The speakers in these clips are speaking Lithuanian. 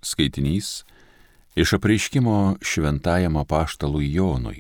Skaitinys iš apreiškimo šventajam apaštalui Jonui.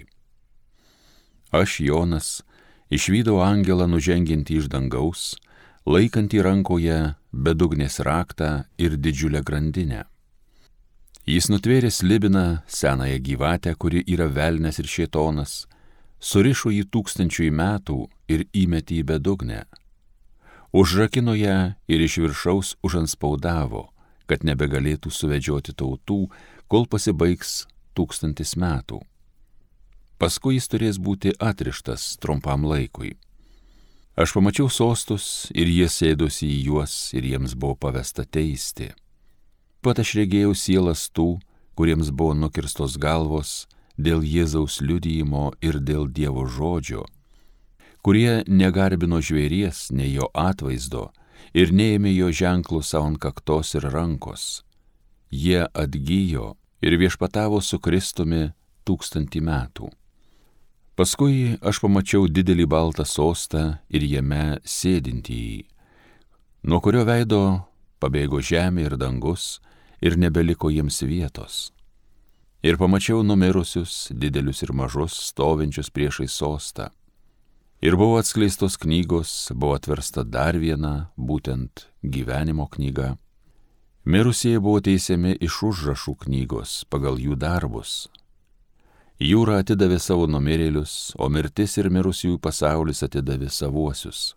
Aš, Jonas, išvydau angelą nužengiantį iš dangaus, laikantį rankoje bedugnės raktą ir didžiulę grandinę. Jis nutvėrė slibiną, senąją gyvatę, kuri yra velnias ir šėtonas, surišo jį 1000 metų ir įmetė į bedugnę. Užrakino ją ir iš viršaus užanspaudavo, kad nebegalėtų suvedžioti tautų, kol pasibaigs 1000 metų. Paskui jis turės būti atrištas trumpam laikui. Aš pamačiau sostus ir jie sėdosi į juos ir jiems buvo pavesta teisti. Pat aš regėjau sielas tų, kuriems buvo nukirstos galvos dėl Jėzaus liudijimo ir dėl Dievo žodžio, kurie negarbino žvėries, nei jo atvaizdo ir neėmė jo ženklų savo ant kaktos ir rankos. Jie atgyjo ir viešpatavo su Kristumi 1000 metų. Paskui aš pamačiau didelį baltą sostą ir jame sėdintįjį, nuo kurio veido pabėgo žemė ir dangus ir nebeliko jiems vietos. Ir pamačiau numirusius, didelius ir mažus, stovinčius priešais sostą. Ir buvo atskleistos knygos, buvo atversta dar viena, būtent gyvenimo knyga. Mirusieji buvo teisiami iš užrašų knygos pagal jų darbus. Jūra atidavė savo numirėlius, o mirtis ir mirusiųjų pasaulis atidavė savuosius.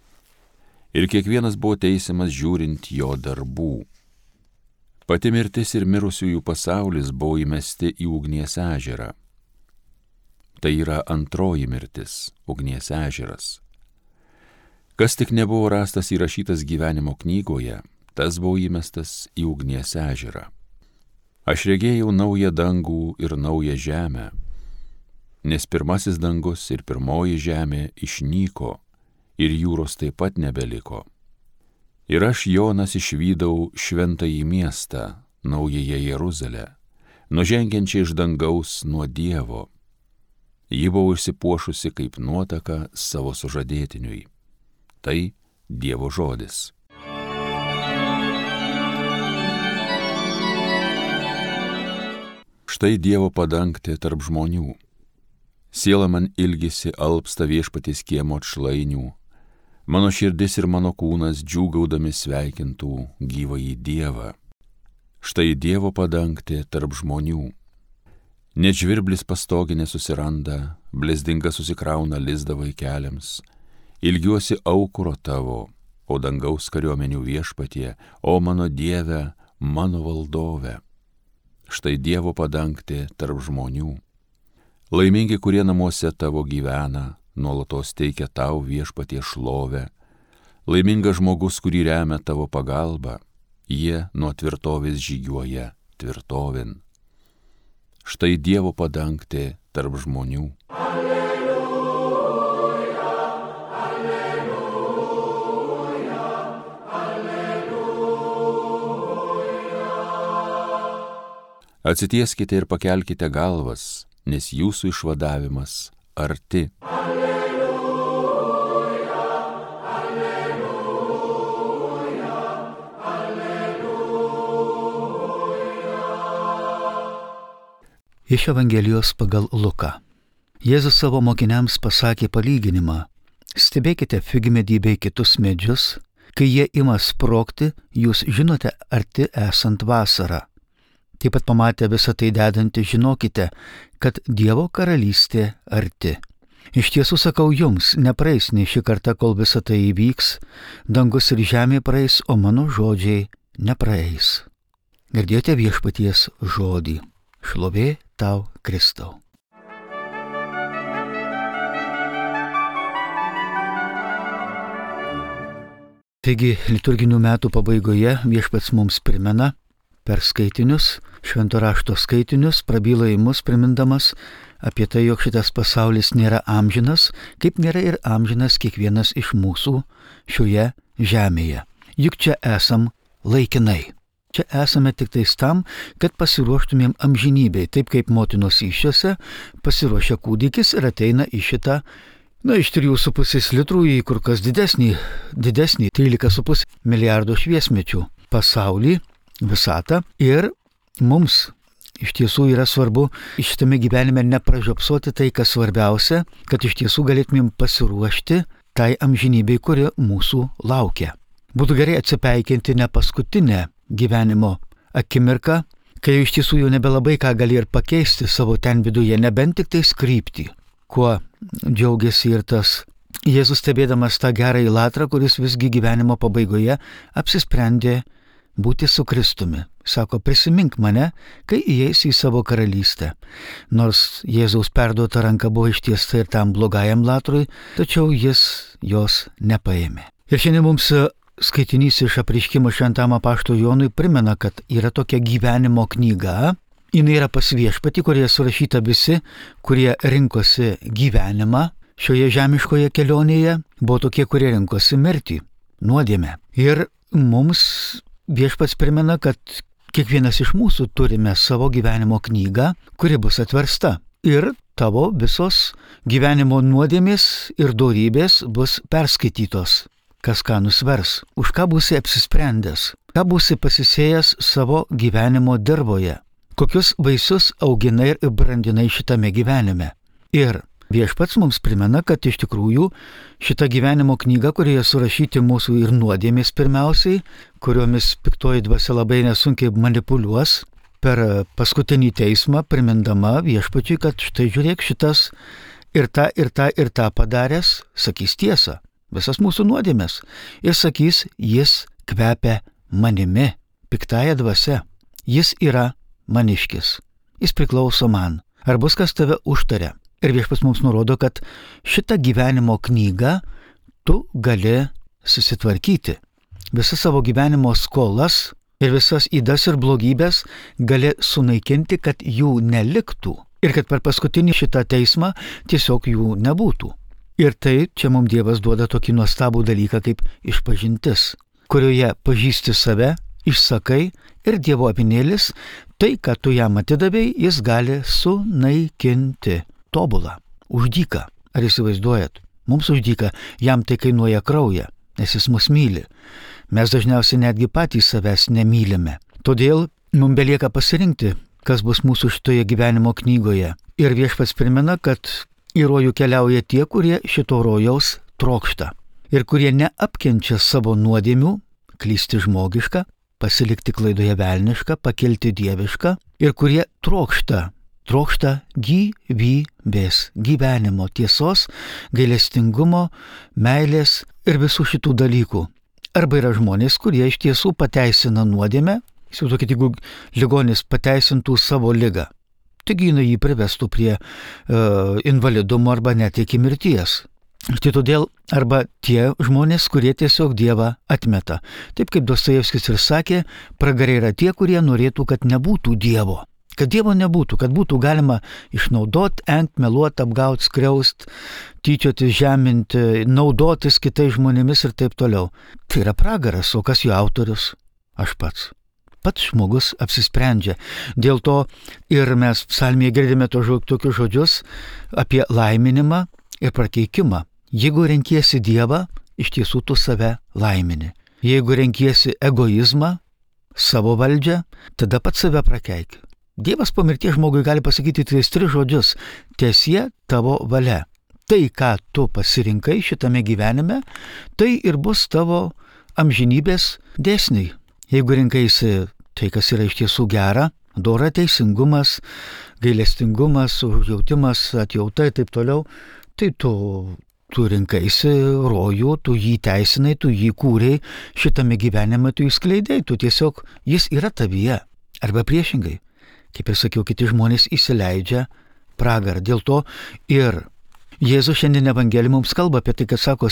Ir kiekvienas buvo teisiamas žiūrint jo darbų. Pati mirtis ir mirusiųjų pasaulis buvo įmesti į ugnies ežerą. Tai yra antroji mirtis, ugnies ežeras. Kas tik nebuvo rastas įrašytas gyvenimo knygoje, tas buvo įmestas į ugnies ežerą. Aš regėjau naują dangų ir naują žemę, nes pirmasis dangus ir pirmoji žemė išnyko ir jūros taip pat nebeliko. Ir aš, Jonas, išvydau šventąjį miestą, naująją Jeruzalę, nužengiančią iš dangaus nuo Dievo. Ji buvo išsipuošusi kaip nuotaka savo sužadėtiniui. Tai Dievo žodis. Štai Dievo padangtė tarp žmonių. Siela man ilgisi alpsta viešpaties kiemo atšlainių. Mano širdis ir mano kūnas džiūgaudami sveikintų gyvąjį Dievą. Štai Dievo padangtė tarp žmonių. Net žvirblis pastoginė susiranda, blezdinga susikrauna lizdą vaikeliams. Ilgiuosi aukuro tavo, o dangaus kariuomenių viešpatie, o mano Dieve, mano valdove. Štai Dievo padangtė tarp žmonių. Laimingi, kurie namuose tavo gyvena, nuolatos teikia tau viešpatie šlovę. Laimingas žmogus, kurį remia tavo pagalba, jie nuo tvirtovės žygiuoja tvirtovin. Štai Dievo padangtė tarp žmonių. Alleluja, alleluja, alleluja. Atsitieskite ir pakelkite galvas, nes jūsų išvadavimas arti. Alleluja, alleluja, alleluja. Iš Evangelijos pagal Luką. Jėzus savo mokiniams pasakė palyginimą. Stebėkite figmedį bei kitus medžius, kai jie ima sprogti, jūs žinote arti esant vasarą. Taip pat pamatę visą tai dedantį, žinokite, kad Dievo karalystė arti. Iš tiesų sakau jums, nepraeis nei ši karta, kol visa tai įvyks, dangus ir žemė praeis, o mano žodžiai nepraeis. Girdėjote viešpaties žodį. Šlovė tau, Kristau. Taigi, liturginių metų pabaigoje viešpats mums primena per skaitinius, švento rašto skaitinius, prabyla į mus primindamas apie tai, jog šitas pasaulis nėra amžinas, kaip nėra ir amžinas kiekvienas iš mūsų šioje žemėje. Juk čia esam laikinai. Čia esame tik tais tam, kad pasiruoštumėm amžinybei, taip kaip motinos įsčiose pasiruošia kūdikis ir ateina į šitą, iš 3,5 litrų į kur kas didesnį 13,5 milijardo šviesmečių pasaulį, visatą, ir mums iš tiesų yra svarbu šitame gyvenime nepražiopsoti tai, kas svarbiausia, kad iš tiesų galėtumėm pasiruošti tai amžinybei, kuri mūsų laukia. Būtų gerai atsipeikinti ne paskutinę gyvenimo akimirką, kai iš tiesų jau nebelabai ką gali ir pakeisti savo ten viduje, nebent tik tais kryptį, kuo džiaugiasi ir tas Jėzus stebėdamas tą gerąjį latrą, kuris visgi gyvenimo pabaigoje apsisprendė būti su Kristumi. Sako, prisimink mane, kai įeisi į savo karalystę. Nors Jėzaus perduota ranka buvo ištiesta ir tam blogajam latrui, tačiau jis jos nepaėmė. Ir šiandien mums skaitinys iš apreiškimo šventam apaštalui Jonui primena, kad yra tokia gyvenimo knyga. Jis yra pas Viešpatį, kurioje surašyta visi, kurie rinkosi gyvenimą. Šioje žemiškoje kelionėje buvo tokie, kurie rinkosi mirtį, nuodėmę. Ir mums Viešpats primena, kad kiekvienas iš mūsų turime savo gyvenimo knygą, kuri bus atversta. Ir tavo visos gyvenimo nuodėmės ir dorybės bus perskaitytos. Kas ką nusvers, už ką būsi apsisprendęs, ką būsi pasisėjęs savo gyvenimo dirvoje, kokius vaisius auginai ir brandinai šitame gyvenime. Ir Viešpats mums primena, kad iš tikrųjų šita gyvenimo knyga, kurioje surašyti mūsų ir nuodėmės pirmiausiai, kuriomis piktoji dvasia labai nesunkiai manipuliuos per paskutinį teismą, primindama Viešpačiui, kad štai žiūrėk, šitas ir tą padaręs, sakys tiesą, visas mūsų nuodėmės. Ir sakys, jis kvepia manimi, piktąja dvasia, jis yra maniškis, jis priklauso man. Ar bus kas tave užtaria? Ir Viešpats mums nurodo, kad šitą gyvenimo knygą tu gali susitvarkyti. Visas savo gyvenimo skolas ir visas ydas ir blogybės gali sunaikinti, kad jų neliktų. Ir kad per paskutinį šitą teismą tiesiog jų nebūtų. Ir tai čia mums Dievas duoda tokį nuostabų dalyką kaip išpažintis, kurioje pažįsti save, išsakai ir Dievo apinėlis, tai, ką tu jam atidavei, jis gali sunaikinti. Tobulą, už dyką. Ar įsivaizduojat? Mums už dyką, jam tai kainuoja kraują, nes jis mus myli. Mes dažniausiai netgi patys savęs nemylime. Todėl mums belieka pasirinkti, kas bus mūsų šitoje gyvenimo knygoje. Ir Viešpats primena, kad į rojų keliauja tie, kurie šito rojaus trokšta. Ir kurie neapkenčia savo nuodėmių, klysti žmogišką, pasilikti klaidoje velnišką, pakilti dievišką. Ir kurie trokšta gyvybės, gyvenimo, tiesos, gailestingumo, meilės ir visų šitų dalykų. Arba yra žmonės, kurie iš tiesų pateisina nuodėmę, įsivaizduokit, jeigu ligonis pateisintų savo ligą, taigi jinai jį privestų prie invalidumo arba net iki mirties. Tai todėl arba tie žmonės, kurie tiesiog Dievą atmeta. Taip kaip Dostojevskis ir sakė, pragare yra tie, kurie norėtų, kad nebūtų Dievo. Kad Dievo nebūtų, kad būtų galima išnaudoti, meluoti, apgauti, skriausti, tyčiotis, žeminti, naudotis kitais žmonėmis ir taip toliau. Tai yra pragaras, o kas jo autorius? Aš pats. Pats žmogus apsisprendžia. Dėl to ir mes psalmėje girdime tokius žodžius apie laiminimą ir prakeikimą. Jeigu renkiesi Dievą, iš tiesų tu save laimini. Jeigu renkiesi egoizmą, savo valdžią, tada pats save prakeiki. Dievas po mirties žmogui gali pasakyti tris žodžius – tiesie tavo valia. Tai, ką tu pasirinkai šitame gyvenime, tai ir bus tavo amžinybės dėsniai. Jeigu rinkaisi tai, kas yra iš tiesų gera, dora, teisingumas, gailestingumas, užjautimas, atjauta ir taip toliau, tai tu rinkaisi rojų, tu jį teisinai, tu jį kūrei, šitame gyvenime tu jį skleidai, tu tiesiog jis yra tavyje. Arba priešingai. Kaip ir sakiau, kiti žmonės įsileidžia pragarą. Dėl to ir Jėzus šiandien Evangelijoje mums kalba apie tai, kad sako,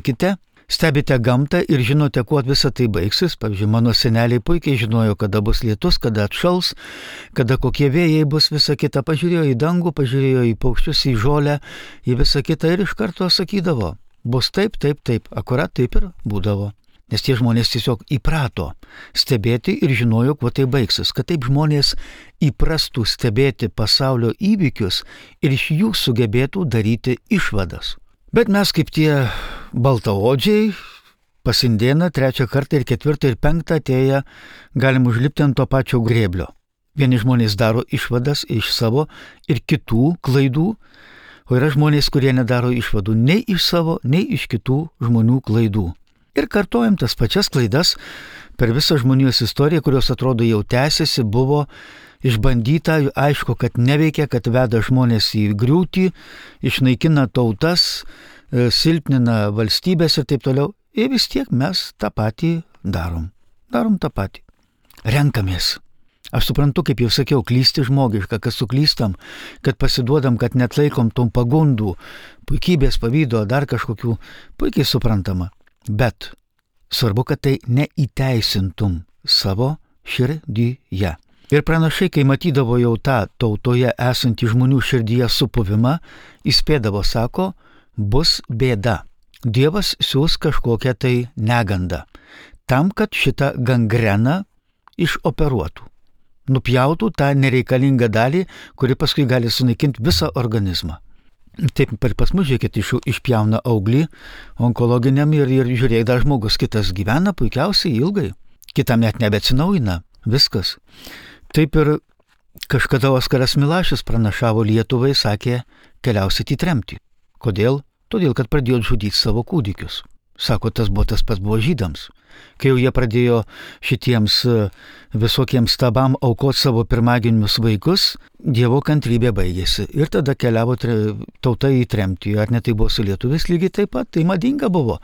stebite gamtą ir žinote, kuo visa tai baigsis. Pavyzdžiui, mano seneliai puikiai žinojo, kada bus lietus, kada atšals, kada kokie vėjai bus, visa kita. Pažiūrėjo į dangų, pažiūrėjo į paukščius, į žolę, į visą kitą ir iš karto sakydavo, bus taip, akurat taip ir būdavo. Nes tie žmonės tiesiog įprato stebėti ir žinojo, kuo tai baigsis. Kad taip žmonės įprastų stebėti pasaulio įvykius ir iš jų sugebėtų daryti išvadas. Bet mes kaip tie baltaodžiai, pasindieną, 3 kartą ir 4 ir 5 atėję, galim užlipti ant to pačio grėblio. Vieni žmonės daro išvadas iš savo ir kitų klaidų, o yra žmonės, kurie nedaro išvadų nei iš savo, nei iš kitų žmonių klaidų. Ir kartojam tas pačias klaidas per visą žmonijos istoriją, kurios atrodo jau tęsiasi, buvo išbandyta, aišku, kad neveikia, kad veda žmonės į griūtį, išnaikina tautas, silpnina valstybės ir taip toliau. Ir vis tiek mes tą patį darom. Darom tą patį. Renkamės. Aš suprantu, kaip jau sakiau, klysti žmogiška, kad suklystam, kad pasiduodam, kad net laikom tom pagundų, puikybės, pavydo, dar kažkokių, puikiai suprantama. Bet svarbu, kad tai neįteisintum savo širdyje. Ir pranašai, kai matydavo jau tą tautoje esantį žmonių širdyje supuvimą, įspėdavo, sako, bus bėda. Dievas siūs kažkokią tai negandą, tam, kad šitą gangreną išoperuotų. Nupjautų tą nereikalingą dalį, kuri paskui gali sunaikinti visą organizmą. Taip pas mus, žiūrėkit, išpjauna auglį onkologiniam ir žiūrėk, dar žmogus kitas gyvena puikiausiai ilgai, kitam net nebeatsinaujina, viskas. Taip ir kažkada Oskaras Milašius pranašavo Lietuvai, sakė, keliausit į tremtį. Kodėl? Todėl, kad pradėjo žudyti savo kūdikius. Sako, tas pats buvo žydams. Kai jau jie pradėjo šitiems visokiems stabam aukoti savo pirmagimius vaikus, Dievo kantrybė baigėsi. Ir tada keliavo tauta į tremtį. Ar ne tai buvo su lietuviais lygiai taip pat? Tai madinga buvo.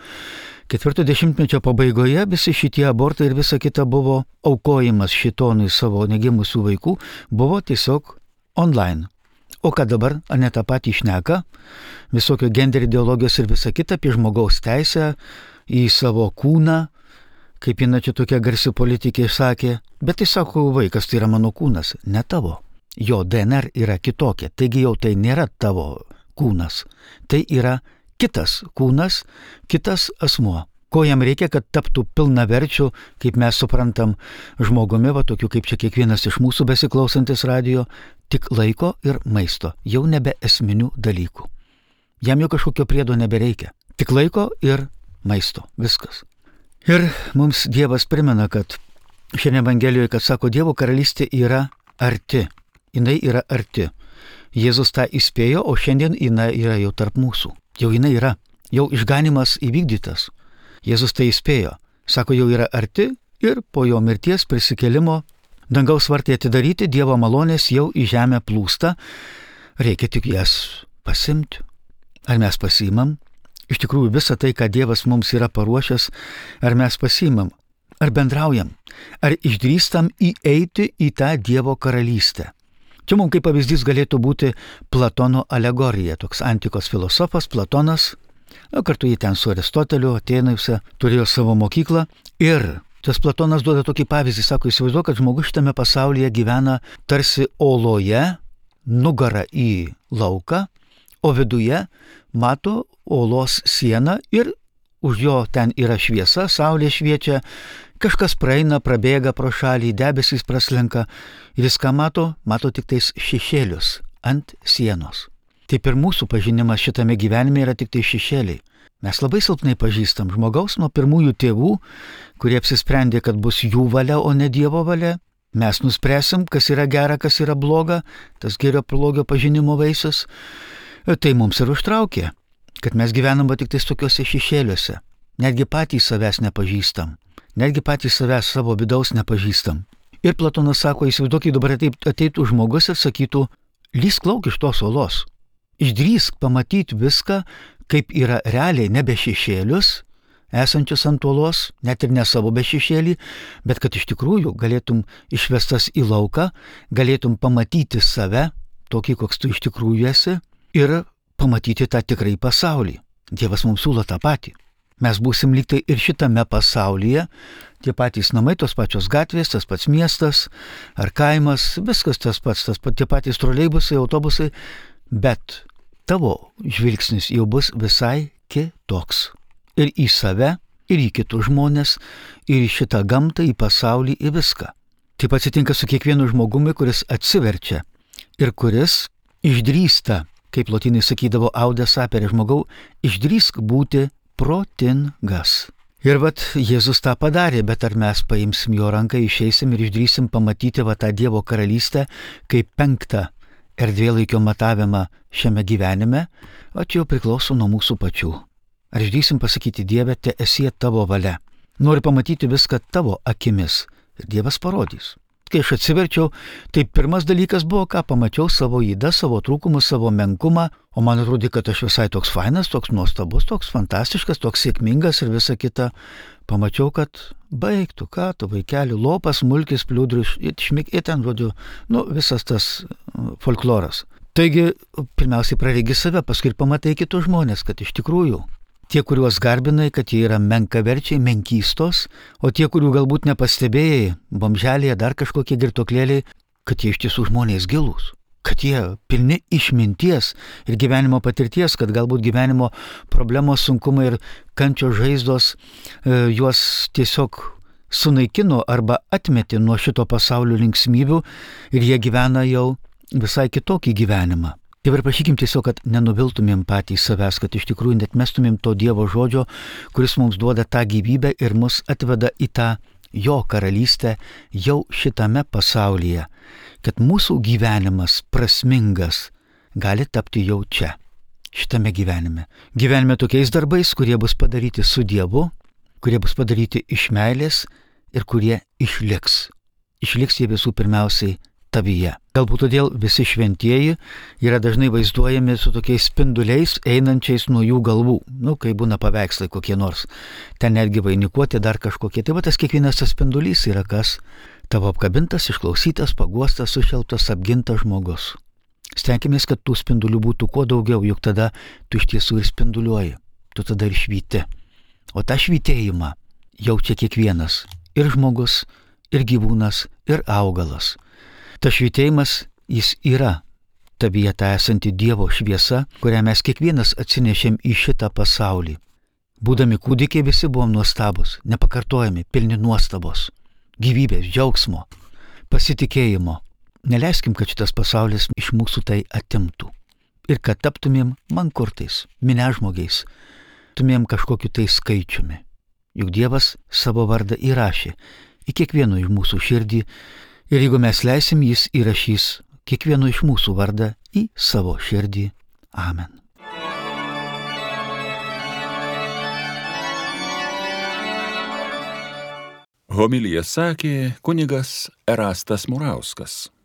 4 dešimtmečio pabaigoje visi šitie abortai ir visa kita buvo aukojimas šitonui savo negimusių vaikų, buvo tiesiog online. O ką dabar, ar ne tą patį šneka, visokio gender ideologijos ir visa kita apie žmogaus teisę į savo kūną, kaip jinai čia tokia garsi politikė sakė, bet tai sako, vaikas tai yra mano kūnas, ne tavo. Jo DNR yra kitokia, taigi jau tai nėra tavo kūnas, tai yra kitas kūnas, kitas asmuo. Ko jam reikia, kad taptų pilnaverčiu, kaip mes suprantam, žmogumi, va tokiu kaip čia kiekvienas iš mūsų besiklausantis radijo, tik laiko ir maisto, jau nebe esminių dalykų. Jam jau kažkokio priedo nebereikia, tik laiko ir maisto, viskas. Ir mums Dievas primena, kad šiandien Evangelijoje, kad sako, Dievo karalystė yra arti, jinai yra arti. Jėzus tą įspėjo, o šiandien jinai yra jau tarp mūsų, jau jinai yra, jau išganimas įvykdytas. Jėzus tai įspėjo, sako, jau yra arti ir po jo mirties prisikėlimo dangaus vartai atidaryti, Dievo malonės jau į žemę plūsta, reikia tik jas pasimti. Ar mes pasiimam? Iš tikrųjų visą tai, ką Dievas mums yra paruošęs, ar mes pasiimam, ar bendraujam, ar išdrįstam įeiti į tą Dievo karalystę. Čia mums kaip pavyzdys galėtų būti Platono alegorija, toks antikos filosofas Platonas, kartu jį ten su Aristoteliu, Atėnuose, turėjo savo mokyklą ir tas Platonas duoda tokį pavyzdį, sako, įsivaizduok, kad žmogus šitame pasaulyje gyvena tarsi oloje, nugara į lauką, o viduje mato olos sieną ir už jo ten yra šviesa, saulė šviečia, kažkas praeina, prabėga pro šalį, debesys praslenka ir jis ką mato? Mato tik tais šešėlius ant sienos. Taip ir mūsų pažinimas šitame gyvenime yra tik tai šešėliai. Mes labai silpnai pažįstam žmogaus nuo pirmųjų tėvų, kurie apsisprendė, kad bus jų valia, o ne Dievo valia. Mes nuspręsim, kas yra gera, kas yra bloga, tas gėrio blogio pažinimo vaisius. Tai mums ir užtraukė, kad mes gyvenam tik tais tokiuose šešėliuose. Netgi patys savęs nepažįstam. Netgi patys savęs savo vidaus nepažįstam. Ir Platonas sako, įsivaizduokit, dabar ateitų žmogus ir sakytų, lįsk lauk iš tos olos. Išdrįsk pamatyti viską, kaip yra realiai, nebe šešėlius, esančius ant olos, net ir ne savo be šešėlį, bet kad iš tikrųjų galėtum išvestas į lauką, galėtum pamatyti save, tokį, koks tu iš tikrųjų esi, ir pamatyti tą tikrai pasaulį. Dievas mums siūlo tą patį. Mes būsim lyg tai ir šitame pasaulyje, tie patys namai, tos pačios gatvės, tas pats miestas ar kaimas, viskas tas pats, tie patys troleibusai, autobusai, bet tavo žvilgsnis jau bus visai kitoks. Ir į save, ir į kitus žmonės, ir į šitą gamtą, į pasaulį, į viską. Taip atsitinka su kiekvienu žmogumi, kuris atsiverčia ir kuris išdrįsta, kaip lotynai sakydavo, aude sapere žmogau, išdrįsk būti protingas. Ir vat Jėzus tą padarė, bet ar mes paimsim jo ranką, išeisim ir išdrysim pamatyti va tą Dievo karalystę kaip 5. erdvėlaikio matavimą šiame gyvenime, o čia jau priklauso nuo mūsų pačių. Ar išdrysim pasakyti Dieve, te esie tavo valia. Noriu pamatyti viską tavo akimis ir Dievas parodys. Kai aš atsiverčiau, tai pirmas dalykas buvo, ką pamačiau savo ydą, savo trūkumus, savo menkumą, o man atrodė, kad aš visai toks fainas, toks nuostabus, toks fantastiškas, toks sėkmingas ir visa kita. Pamačiau, kad baigtų, ką tu vaikeli, lopas, mulkis, pliudrius, šmik, ten, žodžiu, visas tas folkloras. Taigi, pirmiausiai praregi save, paskui ir pamatai kitus žmonės, kad iš tikrųjų tie, kuriuos garbinai, kad jie yra menkaverčiai, menkystos, o tie, kurių galbūt nepastebėjai, bomželėje, dar kažkokie girtoklėliai, kad jie iš tiesų žmonės gilūs, kad jie pilni išminties ir gyvenimo patirties, kad galbūt gyvenimo problemos, sunkumai ir kančios žaizdos juos tiesiog sunaikino arba atmetė nuo šito pasaulio linksmybių ir jie gyvena jau visai kitokį gyvenimą. Dabar prašykim tiesiog, kad nenuviltumėm patys savęs, kad iš tikrųjų net mestumėm to Dievo žodžio, kuris mums duoda tą gyvybę ir mus atveda į tą jo karalystę jau šitame pasaulyje, kad mūsų gyvenimas prasmingas gali tapti jau čia, šitame gyvenime. Gyvenime tokiais darbais, kurie bus padaryti su Dievu, kurie bus padaryti iš meilės ir kurie išliks. Išliks jie visų pirmiausiai tavyje. Galbūt todėl visi šventieji yra dažnai vaizduojami su tokiais spinduliais einančiais nuo jų galvų. Kai būna paveikslai kokie nors. Ten netgi vainikuoti dar kažkokie. Tai va tas kiekvienas tas spindulys yra kas? Tavo apkabintas, išklausytas, paguostas, sušeltas, apgintas žmogus. Stenkimės, kad tų spindulių būtų kuo daugiau, juk tada tu iš tiesų ir spinduliuoji. Tu tada ir švyti. O tą švytėjimą jaučia kiekvienas. Ir žmogus, ir gyvūnas, ir augalas. Tas švytėjimas, jis yra tavyje ta esanti Dievo šviesa, kurią mes kiekvienas atsinešėm į šitą pasaulį. Būdami kūdikiai visi buvom nuostabus, nepakartojami, pilni nuostabos, gyvybės, džiaugsmo, pasitikėjimo. Neleiskim, kad šitas pasaulis iš mūsų tai atimtų. Ir kad taptumėm mankurtais, minežmogiais, tumėm kažkokiu tai skaičiumi. Juk Dievas savo vardą įrašė į kiekvieno iš mūsų širdį. Ir jeigu mes leisim, jis įrašys kiekvieno iš mūsų vardą į savo širdį. Amen. Homiliją sakė kunigas Erastas Murauskas.